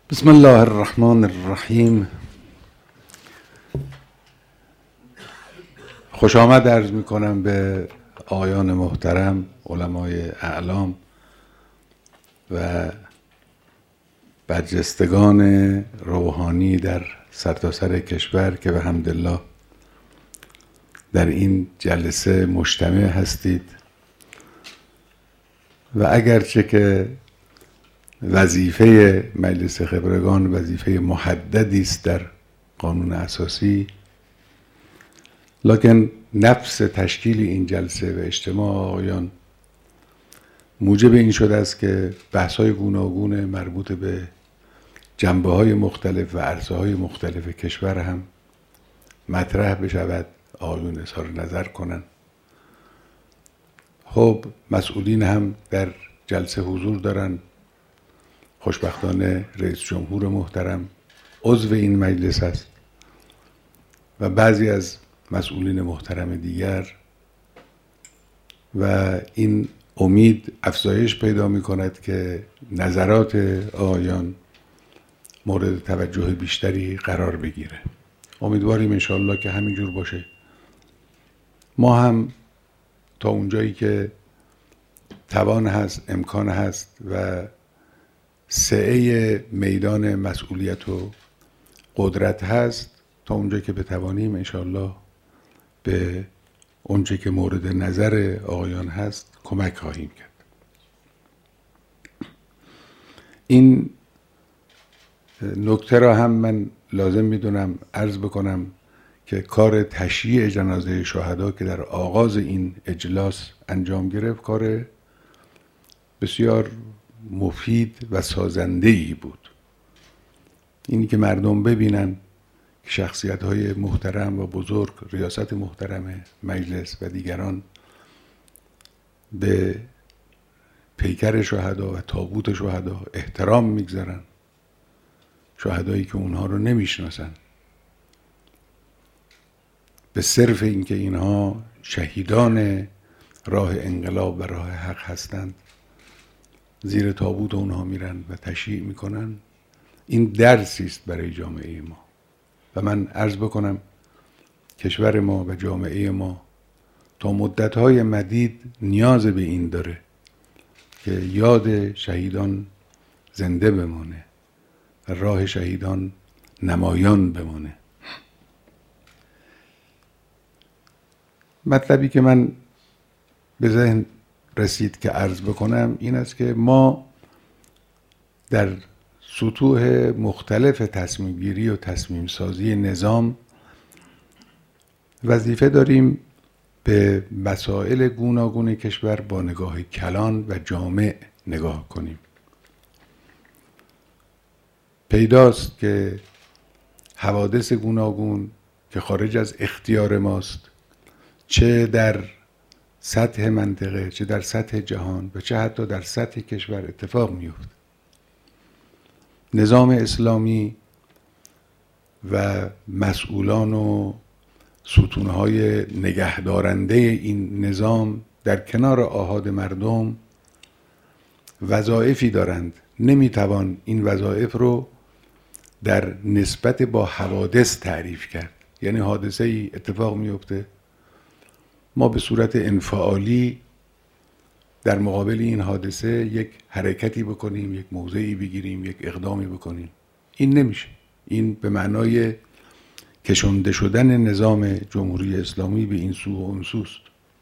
بسم الله الرحمن الرحیم. خوش آمد عرض می کنم به آقایان محترم، علمای اعلام و برجستگان روحانی در سرتاسر کشور که به حمدالله در این جلسه مجتمع هستید و اگرچه که وظیفه مجلس خبرگان وظیفه محددی است در قانون اساسی، لکن نفس تشکیل این جلسه و اجتماع آقایان موجب این شده است که بحث‌های گوناگون مربوط به جنبه‌های مختلف و عرصه‌های مختلف کشور هم مطرح بشود، آقایون اظهار نظر کنند. خب مسئولین هم در جلسه حضور دارند. خوشبختانه رئیس جمهور محترم عضو این مجلس است و بعضی از مسئولین محترم دیگر، و این امید افزایش پیدا می کند که نظرات آقایان مورد توجه بیشتری قرار بگیره. امیدواریم انشاءالله که همینجور باشه. ما هم تا اونجایی که توان هست، امکان هست و سعه میدان مسئولیت و قدرت هست، تا اونجا که بتوانیم انشاءالله به اونچه که مورد نظر آقایان هست کمک خواهیم کرد. این نکته را هم من لازم میدونم عرض بکنم که کار تشییع جنازه شهدا که در آغاز این اجلاس انجام گرفت کار بسیار مفید و سازنده‌ای بود. اینی که مردم ببینن که شخصیت‌های محترم و بزرگ، ریاست محترم مجلس و دیگران به پیکر شهدا و تابوت شهدا احترام میگذارن، شهدایی که اونها رو نمیشناسن، به صرف اینکه اینها شهیدان راه انقلاب و راه حق هستند زیر تابوت اونها میرن و تشییع میکنن. این درسی است برای جامعه ما و من عرض بکنم کشور ما و جامعه ما تا مدت‌های مدید نیاز به این داره که یاد شهیدان زنده بمانه و راه شهیدان نمایان بمانه. مطلبی که من به ذهن رسید که عرض بکنم این است که ما در سطوح مختلف تصمیم گیری و تصمیم سازی نظام وظیفه داریم به مسائل گوناگون کشور با نگاه کلان و جامع نگاه کنیم. پیداست که حوادث گوناگون که خارج از اختیار ماست، چه در سطح منطقه، چه در سطح جهان و چه حتی در سطح کشور اتفاق میفته. نظام اسلامی و مسئولان و ستونهای نگهدارنده این نظام در کنار آحاد مردم وظایفی دارند. نمیتوان این وظایف رو در نسبت با حوادث تعریف کرد. یعنی حادثه ای اتفاق میفته، ما به صورت انفعالی در مقابل این حادثه یک حرکتی بکنیم، یک موضعی بگیریم، یک اقدامی بکنیم. این نمیشه. این به معنای کشنده شدن نظام جمهوری اسلامی به این سو و اون سوست.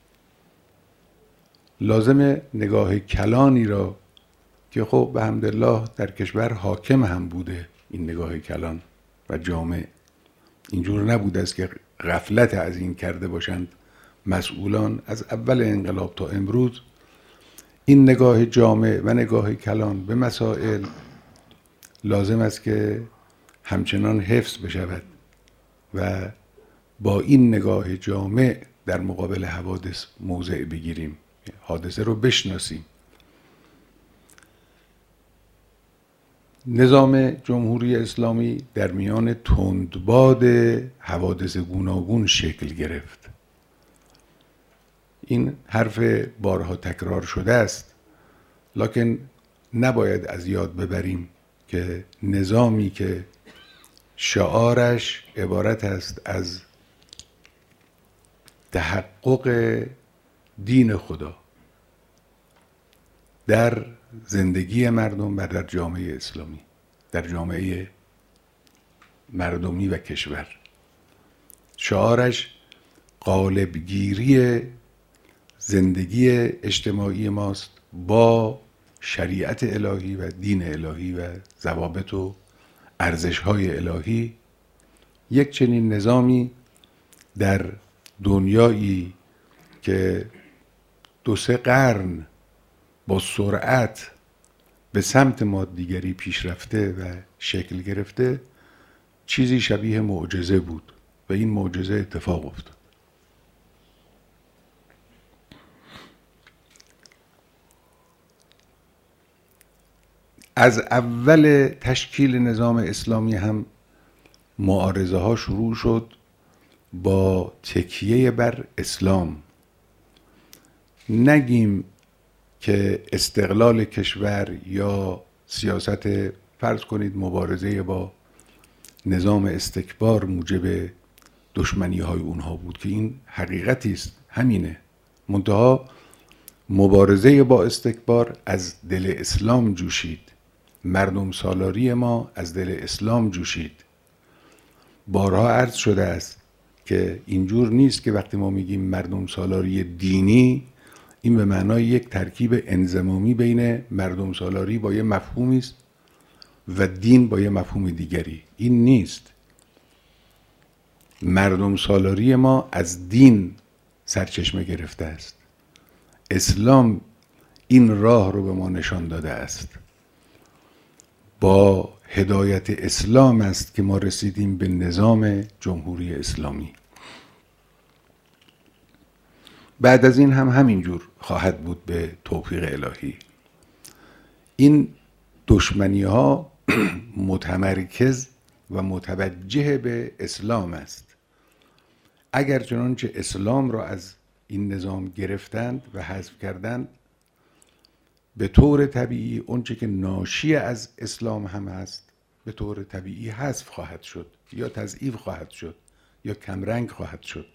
لازم نگاه کلانی را که خب به حمدالله در کشور حاکم هم بوده، این نگاه کلان و جامع، اینجور نبوده است که غفلت از این کرده باشند مسئولان از اول انقلاب تا امروز. این نگاه جامع و نگاه کلان به مسائل لازم است که همچنان حفظ بشود و با این نگاه جامع در مقابل حوادث موضع بگیریم، حادثه رو بشناسیم. نظام جمهوری اسلامی در میان تندباد حوادث گوناگون شکل گرفت. این حرف بارها تکرار شده است، لکن نباید از یاد ببریم که نظامی که شعارش عبارت است از تحقق دین خدا در زندگی مردم و در جامعه اسلامی، در جامعه مردمی و کشور. شعارش قالبگیری زندگی اجتماعی ماست با شریعت الهی و دین الهی و ضوابط و ارزش‌های الهی. یک چنین نظامی در دنیایی که 2-3 قرن با سرعت به سمت مادیگری پیش رفته و شکل گرفته، چیزی شبیه معجزه بود و این معجزه اتفاق افتاد. از اول تشکیل نظام اسلامی هم معارضه ها شروع شد با تکیه بر اسلام. نگیم که استقلال کشور یا سیاست، فرض کنید مبارزه با نظام استکبار موجب دشمنی های اونها بود، که این حقیقتی است، همینه. منتها مبارزه با استکبار از دل اسلام جوشید، مردم سالاری ما از دل اسلام جوشید. بارها عرض شده است که اینجور نیست که وقتی ما میگیم مردم سالاری دینی، این به معنای یک ترکیب انضمامی بین مردم سالاری با یه مفهومی است و دین با یه مفهوم دیگری. این نیست. مردم سالاری ما از دین سرچشمه گرفته است. اسلام این راه رو به ما نشان داده است. با هدایت اسلام است که ما رسیدیم به نظام جمهوری اسلامی. بعد از این هم همینجور خواهد بود به توفیق الهی. این دشمنی ها متمرکز و متوجه به اسلام است. اگر چنانچه اسلام را از این نظام گرفتند و حذف کردند، به طور طبیعی اونچه که ناشی از اسلام هم هست به طور طبیعی حذف خواهد شد یا تضعیف خواهد شد یا کمرنگ خواهد شد.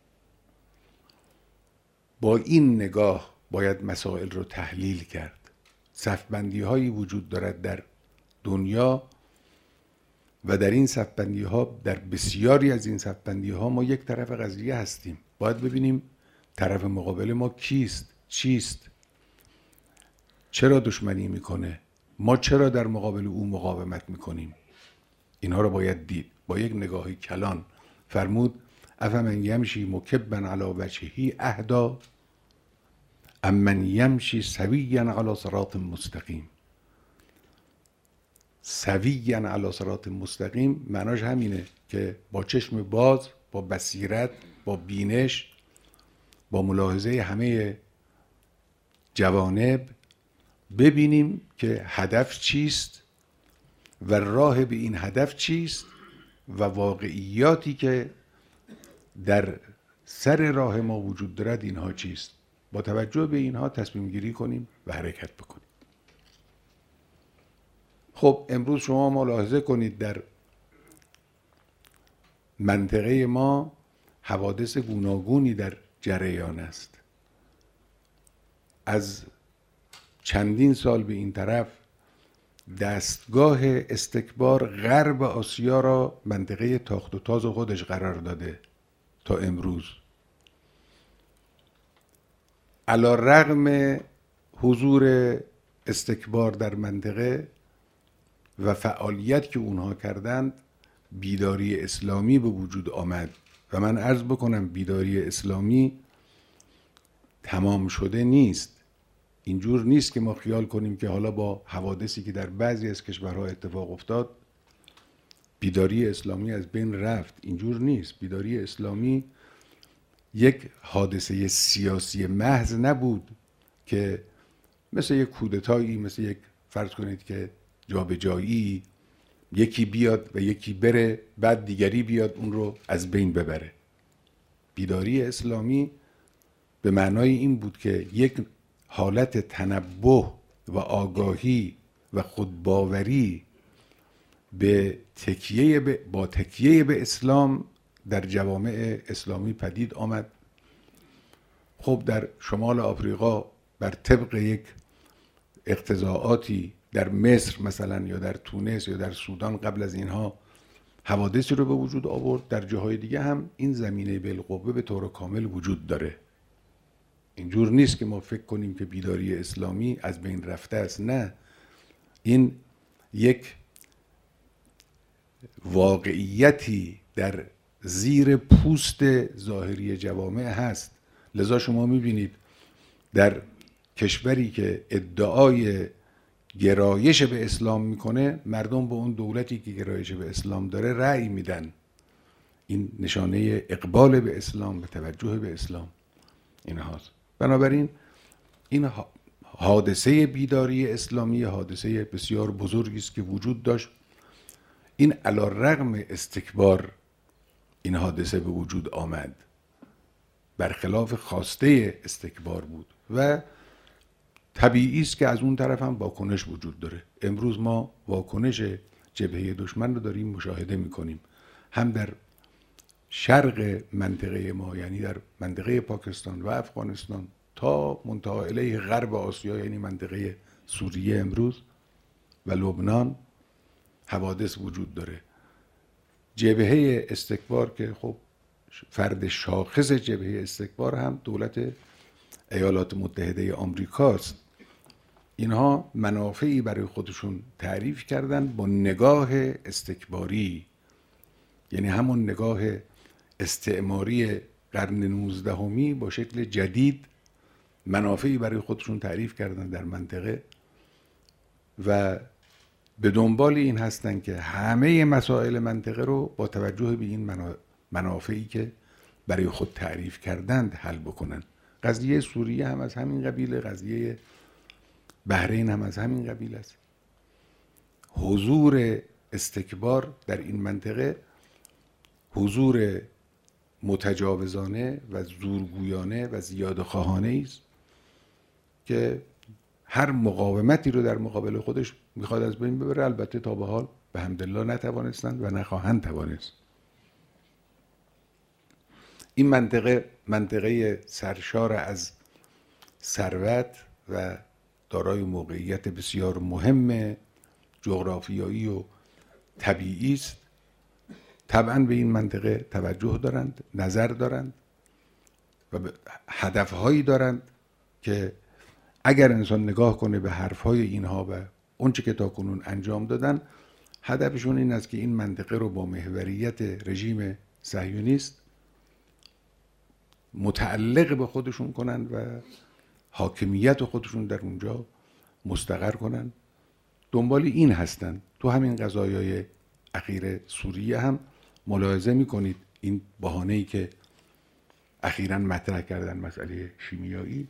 با این نگاه باید مسائل رو تحلیل کرد. صفبندی هایی وجود دارد در دنیا و در این صفبندی ها، در بسیاری از این صفبندی ها ما یک طرف قضیه هستیم. باید ببینیم طرف مقابل ما کیست، چیست، چرا دشمنی میکنه، ما چرا در مقابل او مقاومت میکنیم. اینها رو باید دید با یک نگاهی کلان. فرمود افمن یمشی مکبا علی وجهه اهدی امن یمشی سویا علی صراط مستقیم. سویا علی صراط مستقیم معناش همینه که با چشم باز، با بصیرت، با بینش، با ملاحظه همه جوانب ببینیم که هدف چیست و راه به این هدف چیست و واقعیاتی که در سر راه ما وجود دارد اینها چیست. با توجه به اینها تصمیم گیری کنیم و حرکت بکنیم. خب امروز شما ملاحظه کنید در منطقه ما حوادث گوناگونی در جریان است. از چندین سال به این طرف دستگاه استکبار غرب آسیا را منطقه تاخت و تاز خودش قرار داده تا امروز. علی رغم حضور استکبار در منطقه و فعالیت که اونها کردند، بیداری اسلامی به وجود آمد و من عرض بکنم بیداری اسلامی تمام شده نیست. اینجور نیست که ما خیال کنیم که حالا با حوادثی که در بعضی از کشورها اتفاق افتاد بیداری اسلامی از بین رفت. اینجور نیست. بیداری اسلامی یک حادثه سیاسی محض نبود که مثل یک کودتایی، مثل یک فرض کنید که جابجایی، یکی بیاد و یکی بره بعد دیگری بیاد اون رو از بین ببره. بیداری اسلامی به معنای این بود که یک حالت تنبه و آگاهی و خودباوری با تکیه به اسلام در جوامع اسلامی پدید آمد. خب در شمال آفریقا بر طبق یک اقتضاعاتی در مصر مثلا یا در تونس یا در سودان قبل از اینها حوادثی رو به وجود آورد. در جاهای دیگه هم این زمینه بالقوه به طور کامل وجود داره. اینجور نیست که ما فکر کنیم که بیداری اسلامی از بین رفته است. نه، این یک واقعیتی در زیر پوست ظاهری جوامع هست. لذا شما میبینید در کشوری که ادعای گرایش به اسلام میکنه، مردم به اون دولتی که گرایش به اسلام داره رأی میدن. این نشانه اقبال به اسلام، به توجه به اسلام این هاست. بنابراین این حادثه بیداری اسلامی حادثه بسیار بزرگی است که وجود داشت. این علی رغم استکبار این حادثه به وجود آمد، برخلاف خواسته استکبار بود و طبیعی است که از اون طرف هم واکنش وجود داره. امروز ما واکنش جبهه دشمن رو داریم مشاهده میکنیم، هم در شرق منطقه ما، یعنی در منطقه پاکستان و افغانستان تا منتهی الیه غرب آسیا، یعنی منطقه سوریه امروز و لبنان حوادث وجود داره. جبهه استکبار که خب فرد شاخص جبهه استکبار هم دولت ایالات متحده آمریکاست. اینها منافعی برای خودشون تعریف کردن با نگاه استکباری، یعنی همون نگاه استعماری قرن 19 با شکل جدید منافعی برای خودشون تعریف کردن در منطقه و به دنبال این هستن که همه مسائل منطقه رو با توجه به این منافعی که برای خود تعریف کردند حل بکنن. قضیه سوریه هم از همین قبیله، قضیه بحرین هم از همین قبیل است. حضور استکبار در این منطقه حضور متجاوزانه و زورگویانه و زیادخواهانه است که هر مقاومتی رو در مقابل خودش میخواد از بین ببره. البته تا به حال به حمدالله نتوانستند و نخواهند توانست. این منطقه سرشار از ثروت و دارای موقعیت بسیار مهم جغرافیایی و طبیعی است. طبعا به این منطقه توجه دارند، نظر دارند و هدفهایی دارند که اگر انسان نگاه کنه به حرفهای اینها و اونچه که تاکنون انجام دادن، هدفشون این است که این منطقه رو با محوریت رژیم صهیونیست متعلق به خودشون کنن و حاکمیت خودشون در اونجا مستقر کنن. دنبال این هستن. تو همین قضایای اخیر سوریه هم ملاحظه میکنید این بهانه‌ای که اخیراً مطرح کردن، مسئله شیمیایی،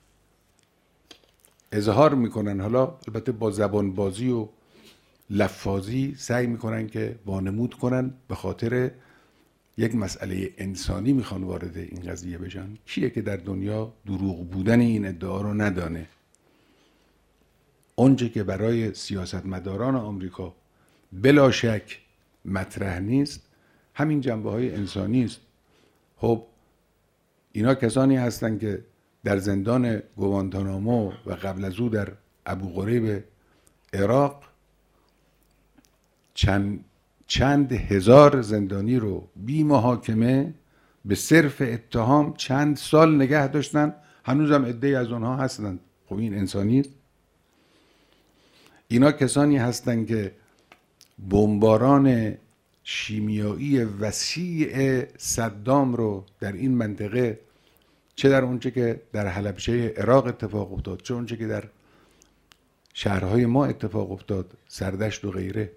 اظهار میکنن. حالا البته با زبان بازی و لفاظی سعی میکنن که وانمود کنن به خاطر یک مسئله انسانی میخوان وارد این قضیه بشن. کیه که در دنیا دروغ بودن این ادعا رو ندانه؟ اونچه که برای سیاستمداران آمریکا بلا شک مطرح نیست همین جنبه های انسانی است. خب اینا کسانی هستن که در زندان گوانتانامو و قبل از او در ابوغریب عراق چند هزار زندانی رو بی محاکمه به صرف اتهام چند سال نگه داشتن. هنوزم عده‌ای از اونها هستن. خب این انسانی است؟ اینا کسانی هستن که بمباران شیمیایی وسیع صدام رو در این منطقه، چه در اونچه که در حلبچه عراق اتفاق افتاد، چه اونچه که در شهرهای ما اتفاق افتاد، سردشت و غیره،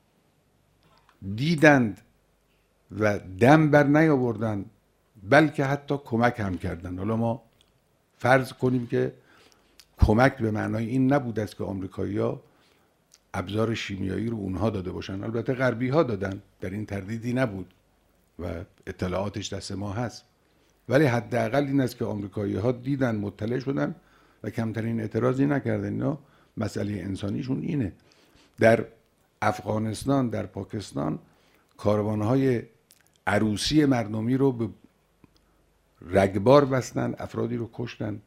دیدند و دم بر نیاوردند، بلکه حتی کمک هم کردند. حالا ما فرض کنیم که کمک به معنای این نبود است که آمریکایی‌ها ابزار شیمیایی رو اونها داده باشن. البته غربی ها دادن، در این تردیدی نبود و اطلاعاتش دست ما هست. ولی حداقل این است که آمریکایی ها دیدن، مطلع شدن و کمترین اعتراضی نکردن. اینا مسئله انسانیشون اینه. در افغانستان، در پاکستان کاروانهای عروسی مردمی رو به رگبار بستن، افرادی رو کشتن،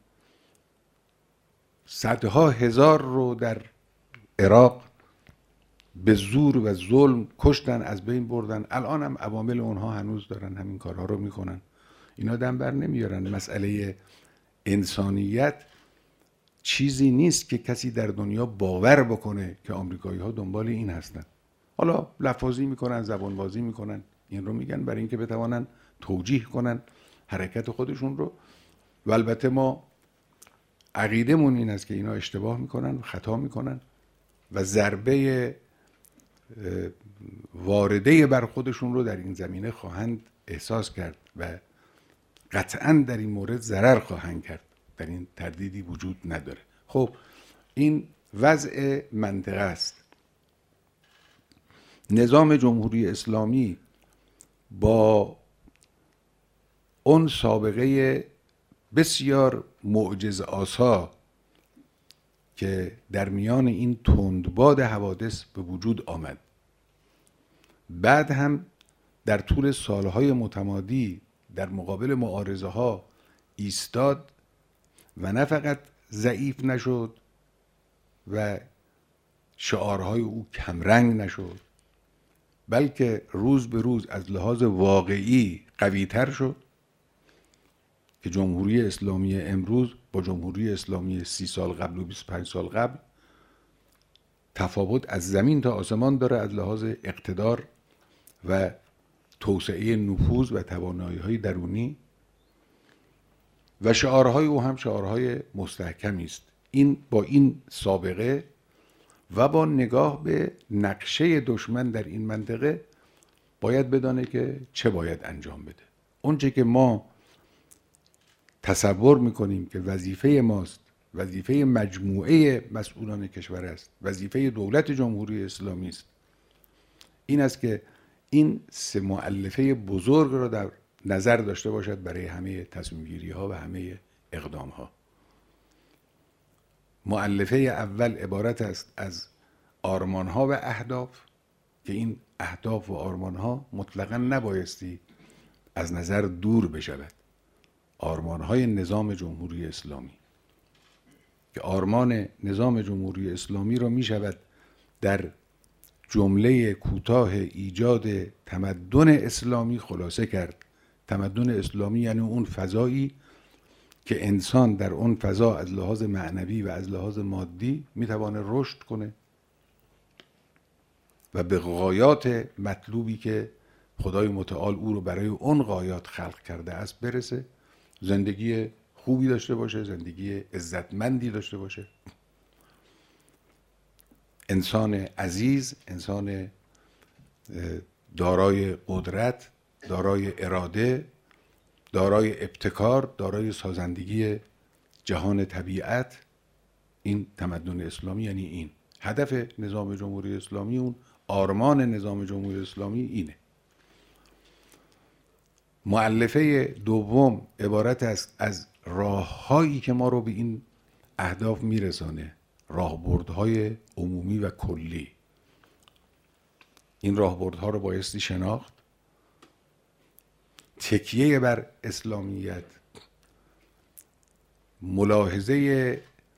صدها هزار رو در عراق به زور و ظلم کشتن، از بین بردن. الان هم عوامل اونها هنوز دارن همین کارها رو میکنن. اینا دم بر نمیارن. مسئله انسانیت چیزی نیست که کسی در دنیا باور بکنه که آمریکایی ها دنبال این هستن. حالا لفاظی میکنن، زبان بازی میکنن، این رو میگن برای اینکه بتوانن توجیه کنن حرکت خودشون رو. و البته ما عقیدمون این است که اینا اشتباه میکنن و خطا میکنن و ضربه وارده بر خودشون رو در این زمینه خواهند احساس کرد و قطعا در این مورد ضرر خواهند کرد، در این تردیدی وجود نداره. خب این وضع منطقه است. نظام جمهوری اسلامی با اون سابقه بسیار معجزه آسا که در میان این تندباد حوادث به وجود آمد، بعد هم در طول سالهای متمادی در مقابل معارضه ها ایستاد و نه فقط ضعیف نشد و شعارهای او کمرنگ نشد، بلکه روز به روز از لحاظ واقعی قوی‌تر شد که جمهوری اسلامی امروز با جمهوری اسلامی 30 سال قبل و 25 سال قبل تفاوت از زمین تا آسمان داره از لحاظ اقتدار و توسعه نفوذ و توانایی‌های درونی، و شعارهای او هم شعارهای مستحکمی است. این با این سابقه و با نگاه به نقشه دشمن در این منطقه باید بدانه که چه باید انجام بده. اونچه که ما تصور میکنیم که وظیفه ماست، وظیفه مجموعه مسئولان کشور است، وظیفه دولت جمهوری اسلامی است، این است که این سه مؤلفه بزرگ را در نظر داشته باشد برای همه تصمیم گیری ها و همه اقدام ها. مؤلفه اول عبارت است از آرمان ها و اهداف که این اهداف و آرمان ها مطلقاً نبایستی از نظر دور بشود. آرمان های نظام جمهوری اسلامی که آرمان نظام جمهوری اسلامی را می شود در جمله کوتاه ایجاد تمدن اسلامی خلاصه کرد. تمدن اسلامی یعنی اون فضایی که انسان در اون فضا از لحاظ معنوی و از لحاظ مادی میتوانه رشد کنه و به غایات مطلوبی که خدای متعال او رو برای اون غایات خلق کرده است برسه، زندگی خوبی داشته باشه، زندگی عزتمندی داشته باشه، انسان عزیز، انسان دارای قدرت، دارای اراده، دارای ابتکار، دارای سازندگی جهان طبیعت. این تمدن اسلامی یعنی این هدف نظام جمهوری اسلامی، اون آرمان نظام جمهوری اسلامی اینه. مؤلفه دوم عبارت است از راههایی که ما رو به این اهداف میرسانه، راهبردهای عمومی و کلی. این راهبردها رو بایستی شناخت، تکیه بر اسلامیت، ملاحظه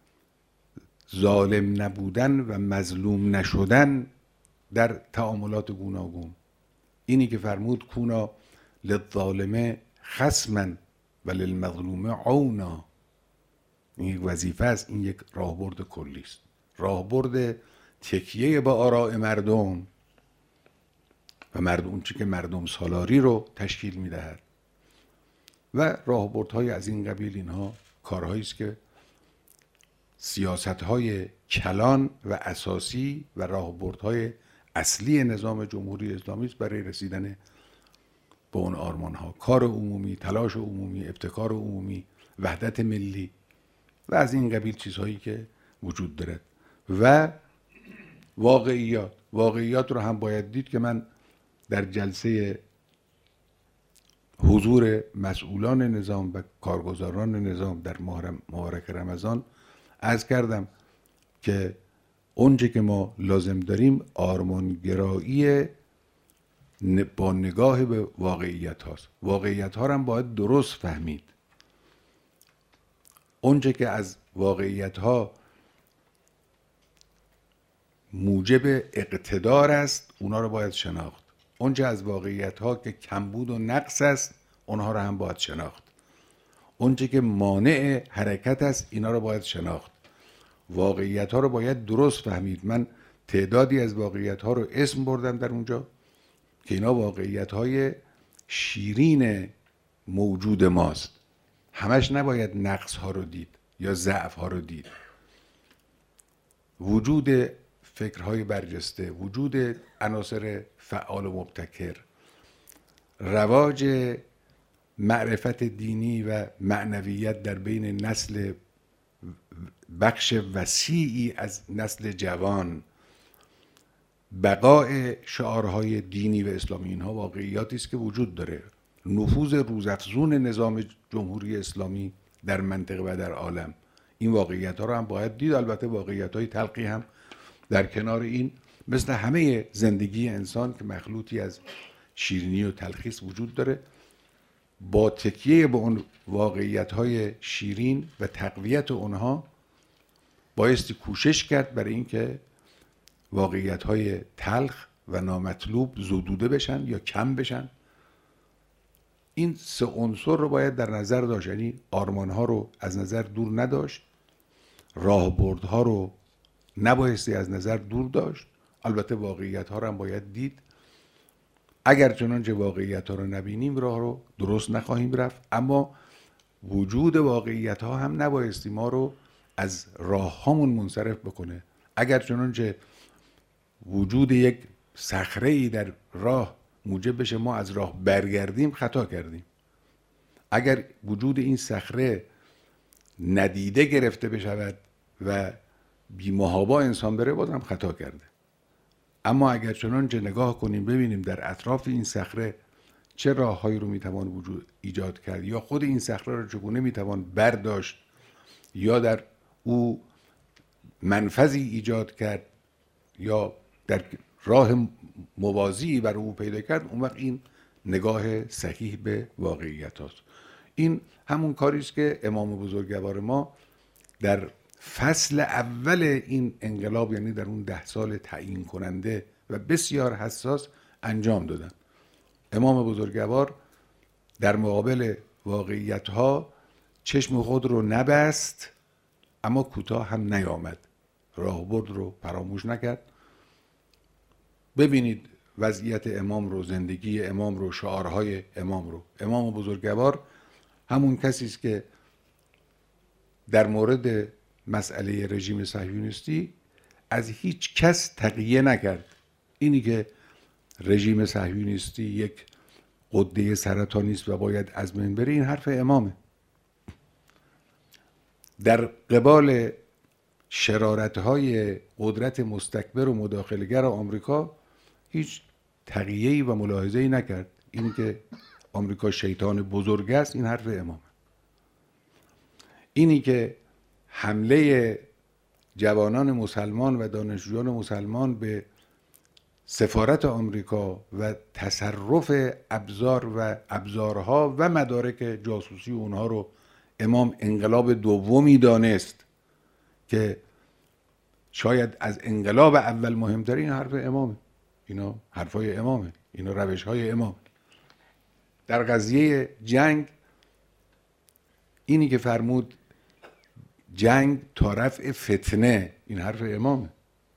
ظالم نبودن و مظلوم نشدن در تعاملات گوناگون، اینی که فرمود کونا للظالم خصما و للمظلوم عونا. این یک وظیفه است، این یک راهبرد کلی است، راهبرد تکیه با آراء مردم و اون چی که مردم سالاری رو تشکیل میدهد و راهبردهای از این قبیل. اینها کارهایی است که سیاست‌های کلان و اساسی و راهبردهای اصلی نظام جمهوری اسلامی است برای رسیدن به اون آرمان‌ها. کار عمومی، تلاش عمومی، ابتکار عمومی، وحدت ملی و از این قبیل چیزهایی که وجود دارد. و واقعیات رو هم باید دید که من در جلسه حضور مسئولان نظام و کارگزاران نظام در ماه مبارک رمضان عرض کردم که اونچه که ما لازم داریم آرمانگرایی با نگاه به واقعیت هاست. واقعیت ها رو هم باید درست فهمید. اونچه که از واقعیت ها موجب اقتدار است اونا رو باید شناخت. اونچه از واقعیت ها که کمبود و نقص است اونها رو هم باید شناخت. اونچه که مانع حرکت است اینا رو باید شناخت. واقعیت ها رو باید درست فهمید. من تعدادی از واقعیت ها رو اسم بردم در اونجا که اینا واقعیت های شیرین موجود ماست. همش نباید نقص ها رو دید یا ضعف ها رو دید. وجود فکرهای برجسته، وجود عناصر فعال و مبتکر، رواج معرفت دینی و معنویت در بین نسل بخش وسیعی از نسل جوان، بقای شعارهای دینی و اسلامی، اینها واقعیاتی است که وجود داره. نفوذ روزافزون نظام جمهوری اسلامی در منطقه و در عالم، این واقعیت ها رو هم باید دید. البته واقعیت های تلخی هم در کنار این، مثل همه زندگی انسان که مخلوطی از شیرینی و تلخیص وجود داره. با تکیه به اون واقعیت های شیرین و تقویت اونها بایستی کوشش کرد برای اینکه واقعیت های تلخ و نامطلوب زدوده بشن یا کم بشن. این سه عنصر رو باید در نظر داشت، یعنی آرمان ها رو از نظر دور نداشت، راهبردها رو نبایستی از نظر دور داشت، البته واقعیت ها رو هم باید دید. اگر چنانچه واقعیت ها رو نبینیم راه رو درست نخواهیم رفت، اما وجود واقعیت ها هم نبایستی ما رو از راه هامون منصرف بکنه. اگر چنانچه وجود یک صخره‌ای در راه موجب بشه ما از راه برگردیم، خطا کردیم. اگر وجود این صخره ندیده گرفته بشود و بی‌محابا انسان بره، بازم خطا کرده. اما اگر چنانچه نگاه کنیم ببینیم در اطراف این صخره چه راههایی رو میتوان وجود ایجاد کرد، یا خود این صخره رو چگونه میتوان برداشت یا در او منفذی ایجاد کرد یا در راه موازی برای او پیدا کرد، اون وقت این نگاه صحیح به واقعیت هاست. این همون کاری است که امام بزرگوار ما در فصل اول این انقلاب، یعنی در اون 10 سال تعیین کننده و بسیار حساس، انجام دادن. امام بزرگوار در مقابل واقعیت ها چشم خود رو نبست، اما کوتاه هم نیامد، راهبرد رو فراموش نکرد. ببینید وضعیت امام رو، زندگی امام رو، شعارهای امام رو. امام بزرگوار همون کسی است که در مورد مسئله رژیم صهیونیستی از هیچ کس تقیه نکرد. اینی که رژیم صهیونیستی یک غده سرطانی است و باید از بین بره، این حرف امامه. در قبال شرارت‌های قدرت مستکبر و مداخله‌گر آمریکا هیچ تقیه‌ای و ملاحظه‌ای نکرد. اینی که آمریکا شیطان بزرگ است، این حرف امامه. اینی که حمله جوانان مسلمان و دانشجویان مسلمان به سفارت آمریکا و تصرف ابزار و ابزارها و مدارک جاسوسی اونها رو امام انقلاب دومی دانست که شاید از انقلاب اول مهمتر، این حرف امامه. اینا حرفای امامه، اینا روش‌های امام. در قضیه جنگ اینی که فرمود جنگ تا رفع فتنه، این حرف امامه.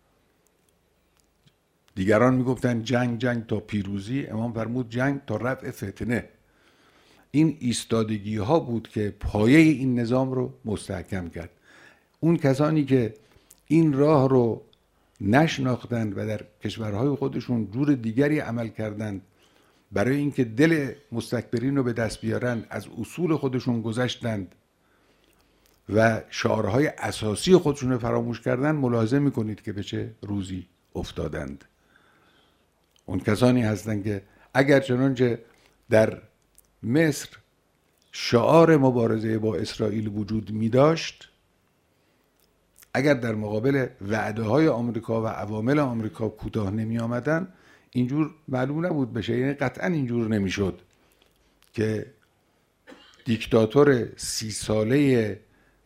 دیگران میگفتن جنگ تا پیروزی، امام فرمود جنگ تا رفع فتنه. این ایستادگی ها بود که پایه این نظام رو مستحکم کرد. اون کسانی که این راه رو نشناختند و در کشورهای خودشون جور دیگری عمل کردند برای اینکه دل مستکبرین رو به دست بیارن، از اصول خودشون گذشتند و شعارهای اساسی خودشون رو فراموش کردن، ملاحظه میکنید که به چه روزی افتادند. اون کسانی هستند که اگر چنانچه در مصر شعار مبارزه با اسرائیل وجود می داشت، اگر در مقابل وعده های آمریکا و عوامل آمریکا کوتاه نمی آمدن، اینجور معلوم نبود بشه. یعنی قطعا اینجور نمیشد که دیکتاتور 30 ساله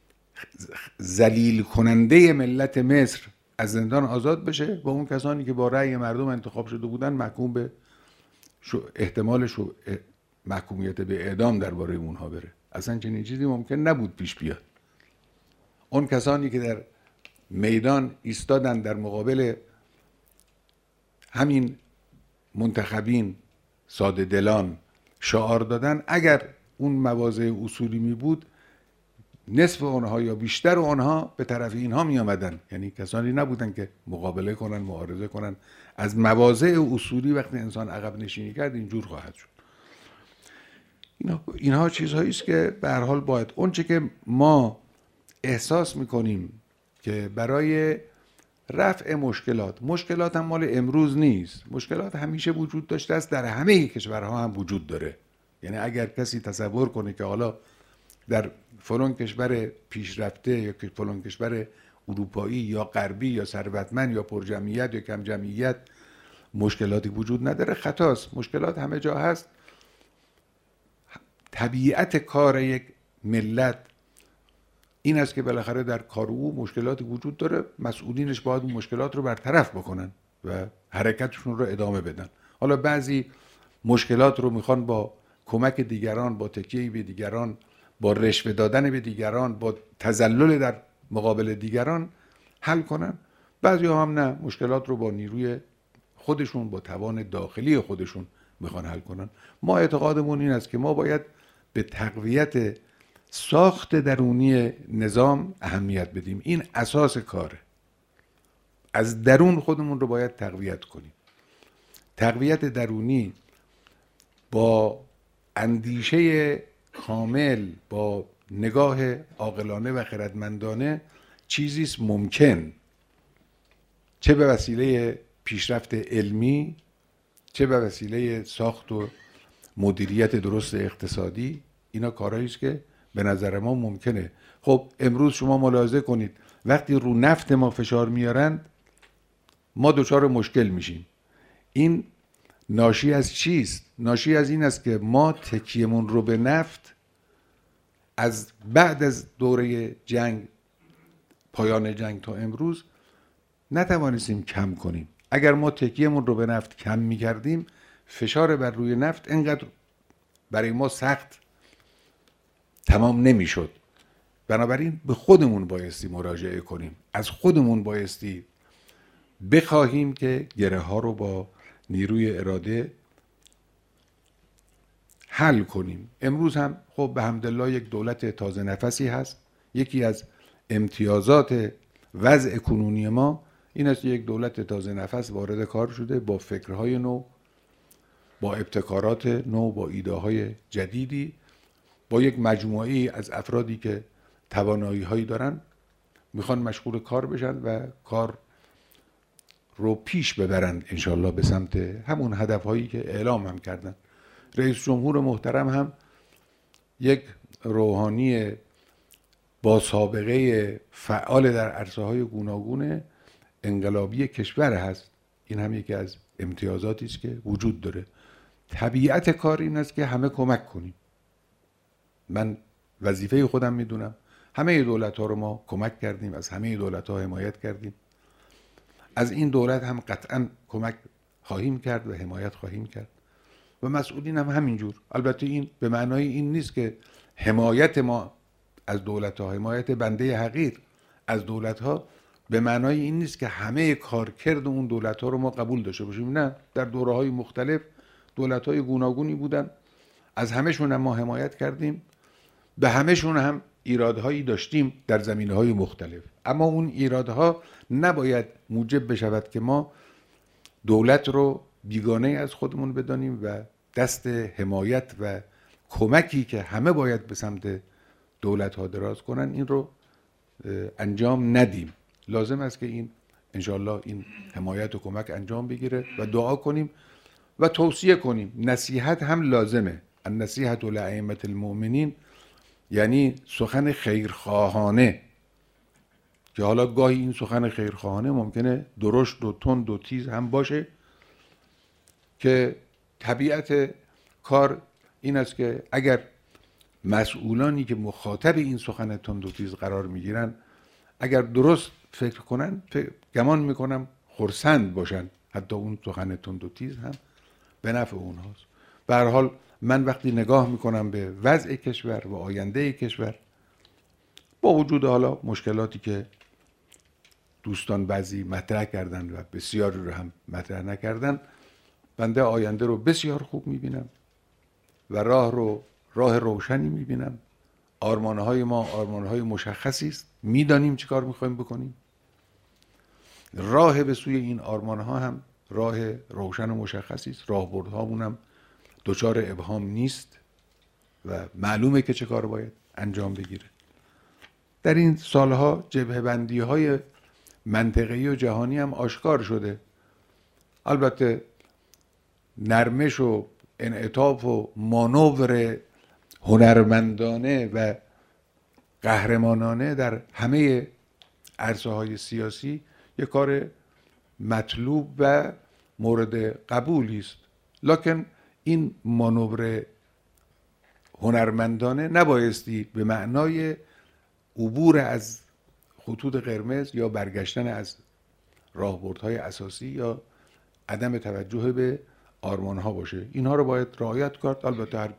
ذلیل کننده ملت مصر از زندان آزاد بشه و اون کسانی که با رأی مردم انتخاب شده بودن محکوم به احتمال محکومیت به اعدام درباره اونها بره. اصلا چنین چیزی ممکن نبود پیش بیاد. اون کسانی که در میدان ایستادن در مقابل همین منتخبین ساده دلان شعار دادن، اگر اون مواضع اصولی می بود، نصف اونها یا بیشتر اونها به طرف اینها می آمدن. یعنی کسانی نبودن که مقابله کنن، معارضه کنن. از مواضع اصولی وقتی انسان عقب نشینی کرد اینجور خواهد شد. اینها چیزهایی است که به هر حال باید اونچه که ما احساس میکنیم که برای رفع مشکلات هم مال امروز نیست، مشکلات همیشه وجود داشته است، در همه کشورها هم وجود داره. یعنی اگر کسی تصور کنه که حالا در فلان کشور پیشرفته یا فلان کشور اروپایی یا غربی یا ثروتمند یا پرجمعیت یا کم جمعیت مشکلاتی وجود نداره، خطاست. مشکلات همه جا هست. طبیعت کار یک ملت این است که بالاخره در کار او مشکلاتی وجود داره، مسئولینش باید اون مشکلات رو برطرف بکنن و حرکتشون رو ادامه بدن. حالا بعضی مشکلات رو میخوان با کمک دیگران، با تکیه به دیگران، با رشوه دادن به دیگران، با تذلل در مقابل دیگران حل کنن. بعضی هم نه، مشکلات رو با نیروی خودشون، با توان داخلی خودشون میخوان حل کنن. ما اعتقادمون این است که ما باید به تقویت ساخت درونی نظام اهمیت بدیم. این اساس کاره. از درون خودمون رو باید تقویت کنیم. تقویت درونی با اندیشه کامل، با نگاه عاقلانه و خردمندانه چیزی است ممکن، چه به وسیله پیشرفت علمی، چه به وسیله ساخت و مدیریت درست اقتصادی. اینا کارهایی است که به نظر ما ممکنه. خب امروز شما ملاحظه کنید وقتی رو نفت ما فشار میارند ما دچار مشکل میشیم. این ناشی از چیست؟ ناشی از این است که ما تکیهمون رو به نفت از بعد از دوره جنگ، پایان جنگ تا امروز نتوانستیم کم کنیم. اگر ما تکیهمون رو به نفت کم میکردیم، فشار بر روی نفت اینقدر برای ما سخت تمام نمیشد. بنابراین به خودمون بایستی مراجعه کنیم، از خودمون بایستی بخواهیم که گره ها رو با نیروی اراده حل کنیم. امروز هم خب به حمدالله یک دولت تازه نفسی هست. یکی از امتیازات وضع کنونی ما این است یک دولت تازه نفس وارد کار شده، با فکرهای نو، با ابتکارات نو، با ایده های جدیدی، با یک مجموعی از افرادی که توانایی هایی دارن، میخوان مشغول کار بشن و کار رو پیش ببرن انشالله به سمت همون هدف هایی که اعلام هم کردن. رئیس جمهور محترم هم یک روحانی با سابقه فعال در عرصه های گوناگون انقلابی کشور هست. این هم یکی از امتیازاتی است که وجود داره. طبیعت کار این است که همه کمک کنیم. من وظیفه خودم میدونم، همه دولت ها رو ما کمک کردیم، از همه دولت ها حمایت کردیم، از این دولت هم قطعا کمک خواهیم کرد و حمایت خواهیم کرد و مسئولین هم همینجور. البته این به معنای این نیست که حمایت ما از دولت ها، حمایت بنده حقیر از دولت ها به معنای این نیست که همه کارکرد اون دولت ها رو ما قبول داشته باشیم. نه، در دوره های مختلف دولت های گوناگونی بودن، از همهشون هم ما حمایت کردیم، به همهشون هم ایرادهایی داشتیم در زمینه‌های مختلف. اما اون ایرادها نباید موجب بشود که ما دولت رو بیگانه از خودمون بدانیم و دست حمایت و کمکی که همه باید به سمت دولت ها دراز کنن این رو انجام ندیم. لازم است که این انشالله این حمایت و کمک انجام بگیره و دعا کنیم و توصیه کنیم. نصیحت هم لازمه. النصیحة لأئمة المؤمنین، یعنی سخن خیرخواهانه که حالا گاهی این سخن خیرخواهانه ممکنه درشت و تند و تیز هم باشه، که طبیعت کار این است که اگر مسئولانی که مخاطب این سخن تند و تیز قرار میگیرن اگر درست فکر کنن، گمان میکنم خرسند باشن، حتی اون سخن تند و تیز هم به نفع اونهاست. به هر حال من وقتی نگاه میکنم به وضع کشور و آینده کشور، با وجود حالا مشکلاتی که دوستان بعضی مطرح کردن و بسیاری رو هم مطرح نکردن، بنده آینده رو بسیار خوب میبینم و راه روشنی میبینم. آرمانهای ما آرمانهای مشخصی است، میدانیم چی کار میخوایم بکنیم. راه به سوی این آرمانها هم راه روشن و مشخصی است. راهبردهامون هم دچار ابهام نیست و معلومه که چه کار باید انجام بگیره. در این سالها جبهه بندی های منطقه‌ای و جهانی هم آشکار شده. البته نرمش و انعطاف و مانور هنرمندانه و قهرمانانه در همه عرصه های سیاسی یک کار مطلوب و مورد قبولی است، لکن این مانور هنرمندانه نبایستی به معنای عبور از خطوط قرمز یا برگشتن از راهبردهای اساسی یا عدم توجه به آرمانها باشه. اینها رو باید رعایت کرد. البته هر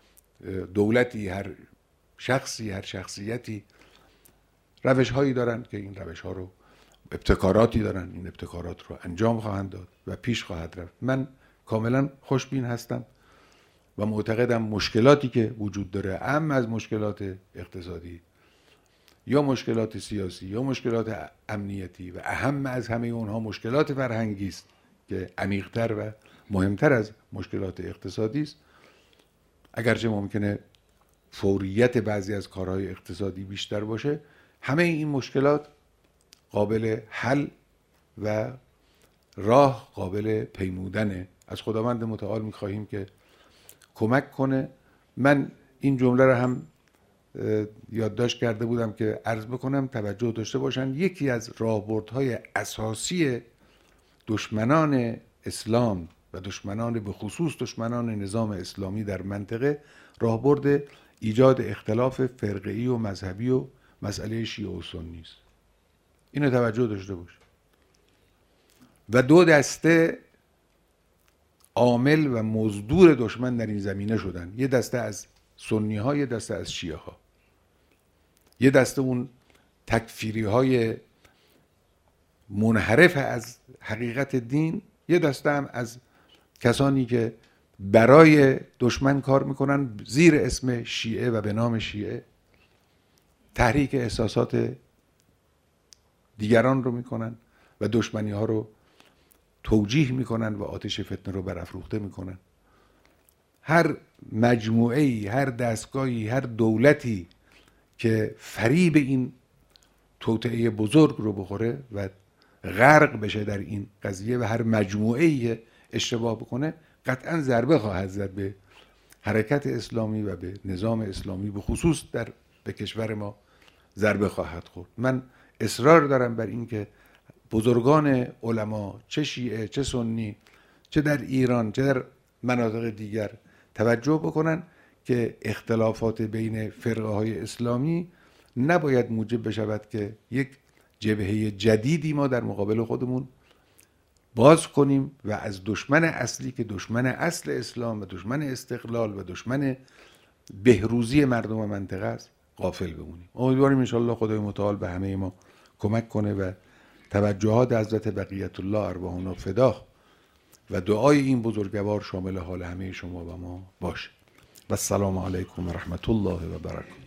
دولتی، هر شخصی، هر شخصیتی روش هایی دارن که این روش ها رو، ابتکاراتی دارن، این ابتکارات رو انجام خواهند داد و پیش خواهد رفت. من کاملا خوشبین هستم و معتقدم مشکلاتی که وجود داره، اهم از مشکلات اقتصادی یا مشکلات سیاسی یا مشکلات امنیتی و اهم از همه اونها مشکلات فرهنگی است که عمیق‌تر و مهمتر از مشکلات اقتصادی است. اگرچه ممکنه فوریت بعضی از کارهای اقتصادی بیشتر باشه، همه این مشکلات قابل حل و راه قابل پیمودنه. از خداوند متعال می‌خواهیم که کمک کنه. من این جمله رو هم یادداشت کرده بودم که عرض بکنم توجه داشته باشن. یکی از راهبردهای اساسی دشمنان اسلام و دشمنان، به خصوص دشمنان نظام اسلامی در منطقه، راهبرد ایجاد اختلاف فرقه‌ای و مذهبی و مسئله شیعه و سنی است. اینو توجه داشته باش. و دو دسته عامل و مزدور دشمن در این زمینه شدن. یه دسته از سنی ها، یه دسته از شیعه ها. یه دسته اون تکفیری های منحرف از حقیقت دین، یه دسته هم از کسانی که برای دشمن کار میکنن زیر اسم شیعه و به نام شیعه، تحریک احساسات دیگران رو میکنن و دشمنی ها رو توجیه میکنن و آتش فتنه رو برافروخته میکنن. هر مجموعه‌ای، هر دستگاهی، هر دولتی که فریب این توطئه بزرگ رو بخوره و غرق بشه در این قضیه و هر مجموعه‌ای اشتباه بکنه، قطعا ضربه خواهد زد به حرکت اسلامی و به نظام اسلامی، به خصوص به کشور ما ضربه خواهد خورد. من اصرار دارم بر این که بزرگان علما، چه شیعه چه سنی، چه در ایران چه در مناطق دیگر، توجه بکنن که اختلافات بین فرقه های اسلامی نباید موجب بشود که یک جبهه جدیدی ما در مقابل خودمون باز کنیم و از دشمن اصلی که دشمن اصل اسلام و دشمن استقلال و دشمن بهروزی مردم منطقه است غافل بمونیم. امیدواریم انشاءالله خدای متعال به همه ما کمک کنه و توجهات حضرت بقیت الله ارواحنا فداه و دعای این بزرگوار شامل حال همه شما و ما باشه. و السلام علیکم و رحمت الله و برکاته.